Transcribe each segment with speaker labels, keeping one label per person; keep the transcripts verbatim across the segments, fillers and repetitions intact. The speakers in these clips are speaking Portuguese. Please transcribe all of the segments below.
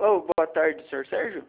Speaker 1: Oh, boa tarde, senhor Sérgio.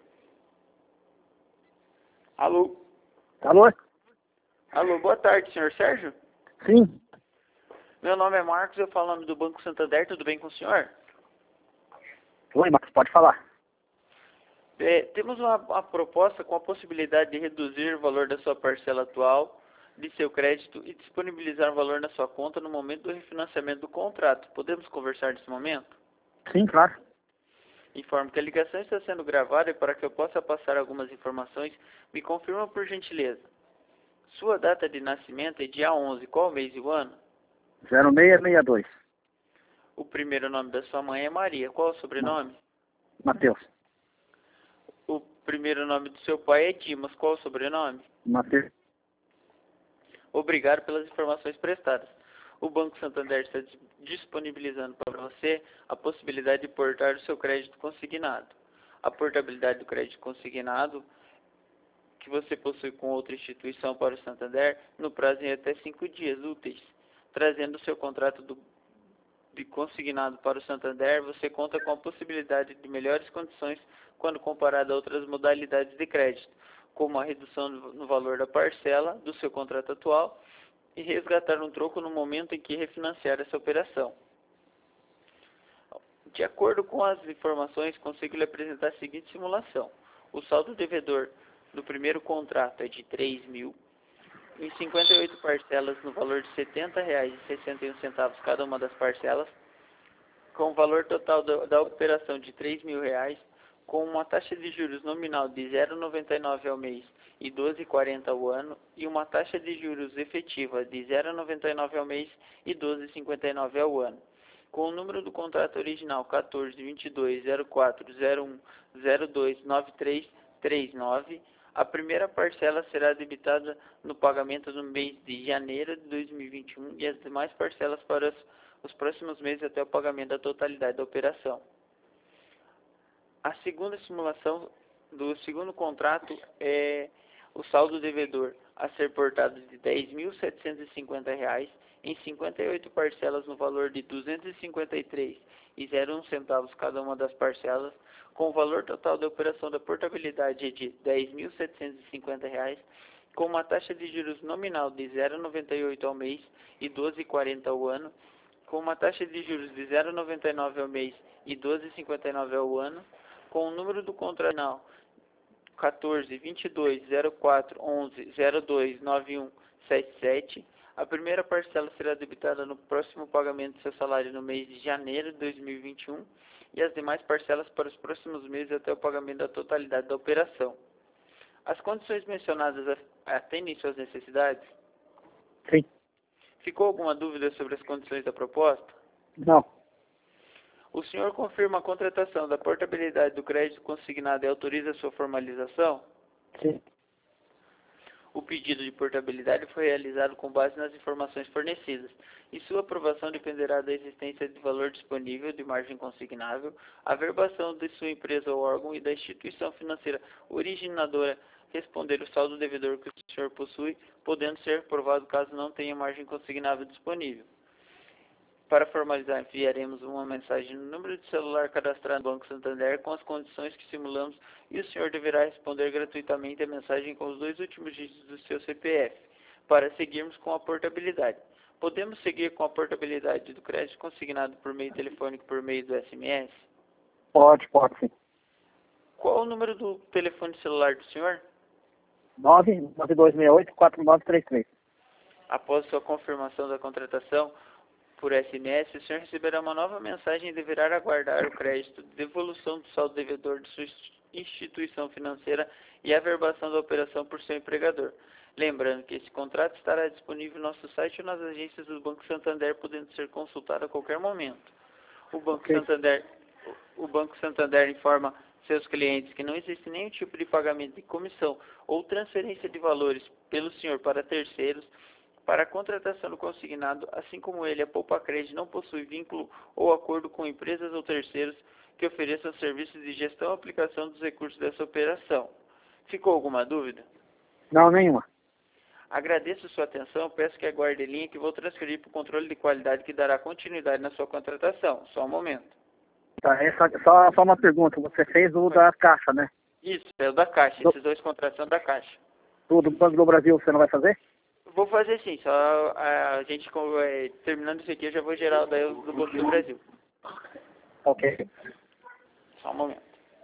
Speaker 1: Alô?
Speaker 2: Alô?
Speaker 1: Alô, boa tarde, senhor Sérgio.
Speaker 2: Sim.
Speaker 1: Meu nome é Marcos, eu falo em nome do Banco Santander, tudo bem com o senhor?
Speaker 2: Oi, Marcos, pode falar.
Speaker 1: É, temos uma, uma proposta com a possibilidade de reduzir o valor da sua parcela atual de seu crédito e disponibilizar o valor na sua conta no momento do refinanciamento do contrato. Podemos conversar nesse momento?
Speaker 2: Sim, claro.
Speaker 1: Informo que a ligação está sendo gravada e para que eu possa passar algumas informações, me confirma por gentileza. Sua data de nascimento é dia onze, qual mês e o ano?
Speaker 2: zero seis seis dois.
Speaker 1: O primeiro nome da sua mãe é Maria, qual o sobrenome?
Speaker 2: Matheus.
Speaker 1: O primeiro nome do seu pai é Dimas, qual o sobrenome?
Speaker 2: Matheus.
Speaker 1: Obrigado pelas informações prestadas. O Banco Santander está disponibilizando para você a possibilidade de portar o seu crédito consignado. A portabilidade do crédito consignado que você possui com outra instituição para o Santander no prazo de até cinco dias úteis. Trazendo o seu contrato do, de consignado para o Santander, você conta com a possibilidade de melhores condições quando comparado a outras modalidades de crédito, como a redução no valor da parcela do seu contrato atual e resgatar um troco no momento em que refinanciar essa operação. De acordo com as informações, consigo lhe apresentar a seguinte simulação. O saldo devedor do primeiro contrato é de três mil, em cinquenta e oito parcelas no valor de setenta reais e sessenta e um centavos cada uma das parcelas, com o valor total da, da operação de três mil reais, com uma taxa de juros nominal de zero vírgula noventa e nove ao mês e doze vírgula quarenta ao ano, e uma taxa de juros efetiva de zero vírgula noventa e nove ao mês e doze vírgula cinquenta e nove ao ano. Com o número do contrato original quatorze, vinte e dois, zero quatro, zero um, zero dois, nove três três nove, a primeira parcela será debitada no pagamento no mês de janeiro de dois mil e vinte e um e as demais parcelas para os, os próximos meses até o pagamento da totalidade da operação. A segunda simulação do segundo contrato é o saldo devedor a ser portado de dez mil setecentos e cinquenta reais em cinquenta e oito parcelas no valor de duzentos e cinquenta e três reais e zero vírgula um centavos cada uma das parcelas, com o valor total da operação da portabilidade de dez mil setecentos e cinquenta reais, com uma taxa de juros nominal de zero vírgula noventa e oito ao mês e doze vírgula quarenta ao ano, com uma taxa de juros de zero vírgula noventa e nove ao mês e doze vírgula cinquenta e nove ao ano, com o número do contrato quatorze, vinte e dois, zero quatro, onze, zero dois, nove um, sete sete, a primeira parcela será debitada no próximo pagamento do seu salário no mês de janeiro de dois mil e vinte e um e as demais parcelas para os próximos meses até o pagamento da totalidade da operação. As condições mencionadas atendem suas necessidades?
Speaker 2: Sim.
Speaker 1: Ficou alguma dúvida sobre as condições da proposta?
Speaker 2: Não.
Speaker 1: O senhor confirma a contratação da portabilidade do crédito consignado e autoriza a sua formalização?
Speaker 2: Sim.
Speaker 1: O pedido de portabilidade foi realizado com base nas informações fornecidas, e sua aprovação dependerá da existência de valor disponível de margem consignável, a verbação de sua empresa ou órgão e da instituição financeira originadora responder o saldo devedor que o senhor possui, podendo ser aprovado caso não tenha margem consignável disponível. Para formalizar, enviaremos uma mensagem no número de celular cadastrado no Banco Santander com as condições que simulamos e o senhor deverá responder gratuitamente a mensagem com os dois últimos dígitos do seu C P F, para seguirmos com a portabilidade. Podemos seguir com a portabilidade do crédito consignado por meio telefônico por meio do S M S?
Speaker 2: Pode, pode sim.
Speaker 1: Qual o número do telefone celular do senhor?
Speaker 2: nove nove dois seis oito quatro nove três três.
Speaker 1: Após sua confirmação da contratação por S M S, o senhor receberá uma nova mensagem e deverá aguardar o crédito de devolução do saldo devedor de sua instituição financeira e a verbação da operação por seu empregador. Lembrando que esse contrato estará disponível no nosso site ou nas agências do Banco Santander, podendo ser consultado a qualquer momento. O Banco
Speaker 2: Ok.
Speaker 1: Santander, o Banco Santander informa seus clientes que não existe nenhum tipo de pagamento de comissão ou transferência de valores pelo senhor para terceiros. Para a contratação do consignado, assim como ele, a Poupa Crédito não possui vínculo ou acordo com empresas ou terceiros que ofereçam serviços de gestão e aplicação dos recursos dessa operação. Ficou alguma dúvida?
Speaker 2: Não, nenhuma.
Speaker 1: Agradeço sua atenção, peço que aguarde em linha que vou transferir para o controle de qualidade que dará continuidade na sua contratação. Só um momento.
Speaker 2: Tá, essa, só, só uma pergunta. Você fez o da Caixa, né?
Speaker 1: Isso, é o da Caixa.
Speaker 2: Do,
Speaker 1: Esses dois contratos são da Caixa.
Speaker 2: do, do Banco do Brasil você não vai fazer?
Speaker 1: Vou fazer sim, só a, a gente, com- é, terminando isso aqui, eu já vou gerar o daí do Banco do Brasil.
Speaker 2: Ok.
Speaker 1: Só um momento.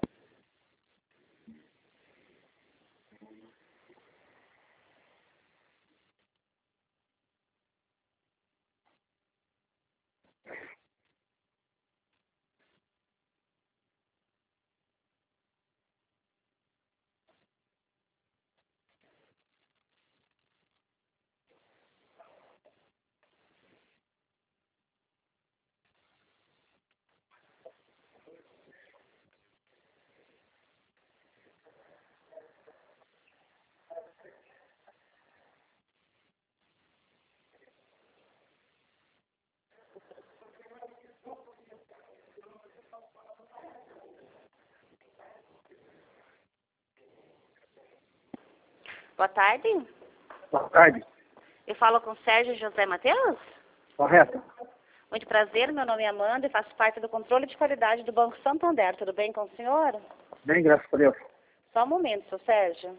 Speaker 3: Boa tarde.
Speaker 2: Boa tarde.
Speaker 3: Eu falo com Sérgio José Matheus.
Speaker 2: Correto?
Speaker 3: Muito prazer, meu nome é Amanda e faço parte do controle de qualidade do Banco Santander. Tudo bem com o senhor?
Speaker 2: Bem, graças a Deus.
Speaker 3: Só um momento, seu Sérgio.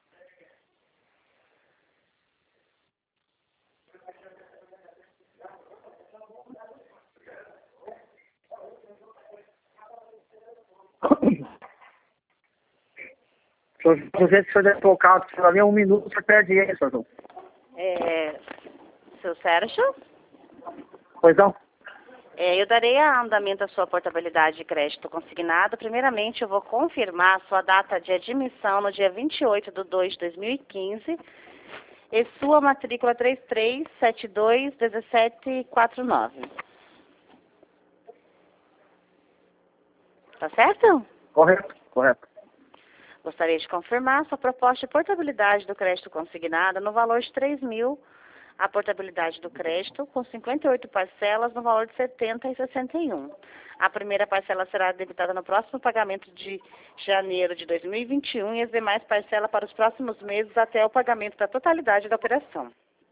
Speaker 2: Se eu- do jeito que o senhor deve tocar, se ali um minuto, você perde ele, senhor.
Speaker 3: É, seu Sérgio,
Speaker 2: Pois não?
Speaker 3: é, eu darei a andamento à sua portabilidade de crédito consignado. Primeiramente, eu vou confirmar a sua data de admissão no dia vinte e oito de dois de dois mil e quinze e sua matrícula três três sete dois um sete quatro nove. Tá certo?
Speaker 2: Correto? Correto.
Speaker 3: Gostaria de confirmar sua proposta de portabilidade do crédito consignado no valor de três mil, a portabilidade do crédito com cinquenta e oito parcelas no valor de setenta e sessenta e um. A primeira parcela será debitada no próximo pagamento de janeiro de dois mil e vinte e um e as demais parcelas para os próximos meses até o pagamento da totalidade da operação.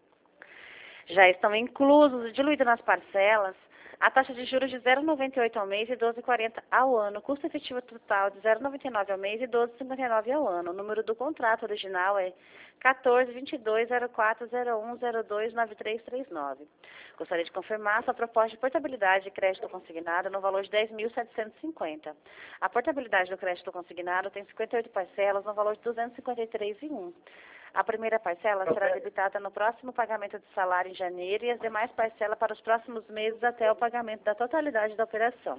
Speaker 3: Já estão inclusos e diluídos nas parcelas a taxa de juros de zero vírgula noventa e oito ao mês e doze vírgula quarenta ao ano, custo efetivo total de zero vírgula noventa e nove ao mês e doze vírgula cinquenta e nove ao ano. O número do contrato original é quatorze, vinte e dois, zero quatro, zero um, zero dois, nove três três nove. Gostaria de confirmar sua proposta de portabilidade de crédito consignado no valor de dez mil setecentos e cinquenta. A portabilidade do crédito consignado tem cinquenta e oito parcelas no valor de duzentos e cinquenta e três vírgula um. A primeira parcela será debitada no próximo pagamento de salário em janeiro e as demais parcelas para os próximos meses até o pagamento da totalidade da operação.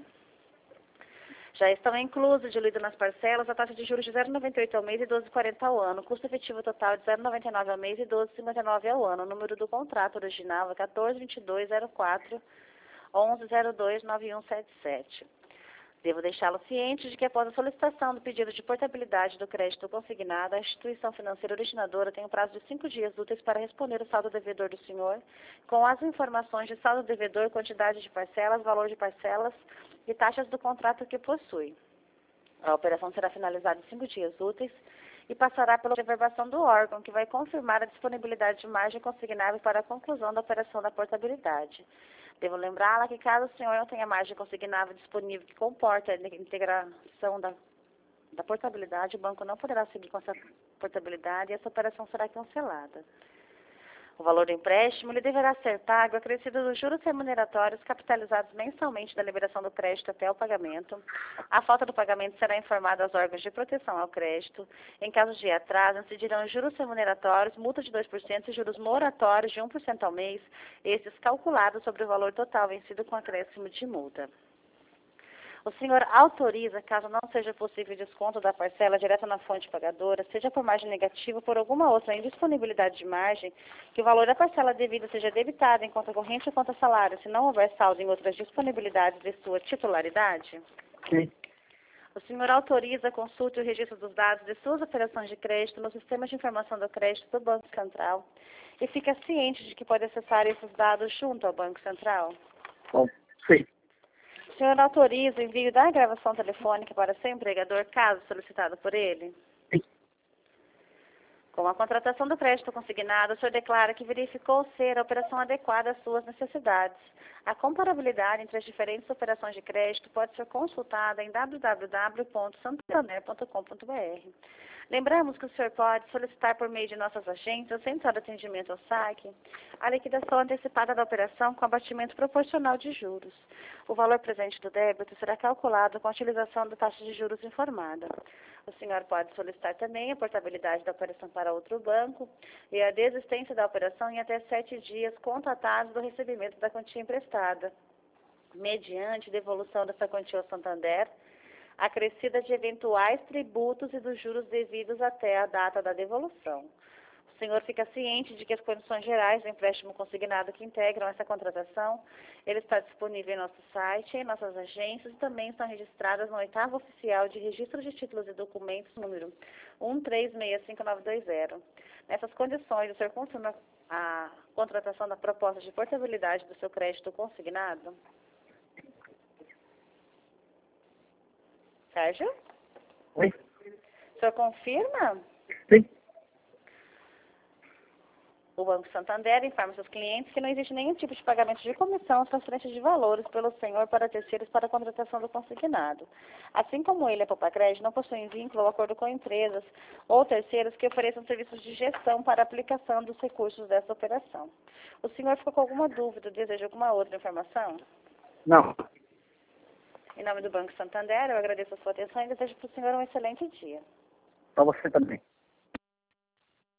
Speaker 3: Já estão inclusos, diluídos nas parcelas, a taxa de juros de zero vírgula noventa e oito ao mês e doze vírgula quarenta ao ano, custo efetivo total de zero vírgula noventa e nove ao mês e doze vírgula cinquenta e nove ao ano. O número do contrato original é quatorze, vinte e dois, zero quatro, onze, zero dois, nove um sete sete. Devo deixá-lo ciente de que, após a solicitação do pedido de portabilidade do crédito consignado, a instituição financeira originadora tem um prazo de cinco dias úteis para responder o saldo devedor do senhor, com as informações de saldo devedor, quantidade de parcelas, valor de parcelas e taxas do contrato que possui. A operação será finalizada em cinco dias úteis e passará pela reverbação do órgão, que vai confirmar a disponibilidade de margem consignável para a conclusão da operação da portabilidade. Devo lembrá-la que, caso o senhor não tenha margem consignável disponível que comporte a integração da, da portabilidade, o banco não poderá seguir com essa portabilidade e essa operação será cancelada. O valor do empréstimo lhe deverá ser pago acrescido dos juros remuneratórios capitalizados mensalmente da liberação do crédito até o pagamento. A falta do pagamento será informada aos órgãos de proteção ao crédito. Em caso de atraso, incidirão juros remuneratórios, multa de dois por cento e juros moratórios de um por cento ao mês, esses calculados sobre o valor total vencido com acréscimo de multa. O senhor autoriza, caso não seja possível desconto da parcela direta na fonte pagadora, seja por margem negativa ou por alguma outra indisponibilidade de margem, que o valor da parcela devida seja debitado em conta corrente ou conta salário, se não houver saldo em outras disponibilidades de sua titularidade?
Speaker 2: Sim.
Speaker 3: O senhor autoriza a consulta e o registro dos dados de suas operações de crédito no sistema de informação do crédito do Banco Central e fica ciente de que pode acessar esses dados junto ao Banco Central?
Speaker 2: Bom, sim.
Speaker 3: O senhor autoriza o envio da gravação telefônica para seu empregador, caso solicitado por ele?
Speaker 2: Sim.
Speaker 3: Com a contratação do crédito consignado, o senhor declara que verificou ser a operação adequada às suas necessidades. A comparabilidade entre as diferentes operações de crédito pode ser consultada em w w w ponto santander ponto com ponto b r. Lembramos que o senhor pode solicitar por meio de nossas agências, central de atendimento ao S A C, a liquidação antecipada da operação com abatimento proporcional de juros. O valor presente do débito será calculado com a utilização da taxa de juros informada. O senhor pode solicitar também a portabilidade da operação para outro banco e a desistência da operação em até sete dias contatados do recebimento da quantia emprestada, mediante devolução dessa quantia ao Santander, acrescida de eventuais tributos e dos juros devidos até a data da devolução. O senhor fica ciente de que as condições gerais do empréstimo consignado que integram essa contratação, ele está disponível em nosso site, em nossas agências e também estão registradas no oitavo oficial de registro de títulos e documentos número um três seis cinco nove dois zero. Nessas condições, o senhor confirma a contratação da proposta de portabilidade do seu crédito consignado? Sérgio?
Speaker 2: Oi?
Speaker 3: O senhor confirma?
Speaker 2: Sim.
Speaker 3: O Banco Santander informa seus clientes que não existe nenhum tipo de pagamento de comissão ou transferência de valores pelo senhor para terceiros para a contratação do consignado. Assim como ele, a Popacred, não possui vínculo ou acordo com empresas ou terceiros que ofereçam serviços de gestão para a aplicação dos recursos dessa operação. O senhor ficou com alguma dúvida ou deseja alguma outra informação?
Speaker 2: Não.
Speaker 3: Em nome do Banco Santander, eu agradeço a sua atenção e desejo para o senhor um excelente dia.
Speaker 2: Para você também.